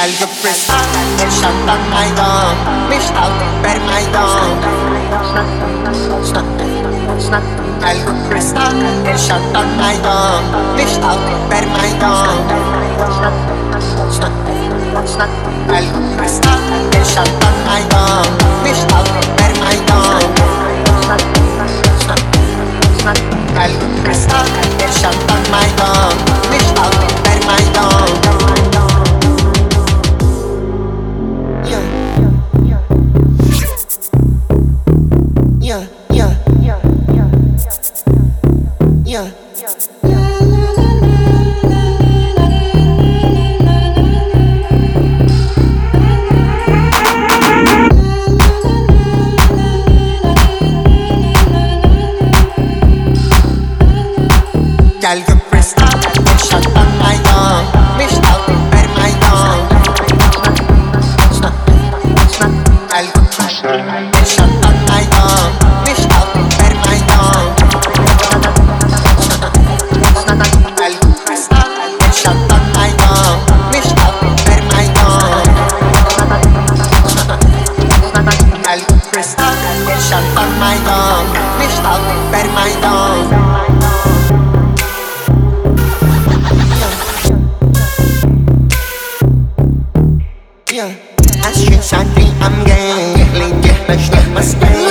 قلب فرستان الشنطة ميدان مشتاق بالميدان قلب فرستان الشنطة ميدان مشتاق بالميدان قلب فرستان الشنطة ميدان مشتاق بالميدان قلب فرستان الشنطة ميدان مشتاق بالميدان قلب فرستان الشنطة ميدان مشتاق بالميدان قلب فرستان الشنطة ميدان مشتاق بالميدان قلب فرستان الشنطة ميدان مشتاق بالميدان قلب فرستان الشنطة ميدان مشتاق بالميدان عشق ساعتي أم جاي ليه مشتاق مسكين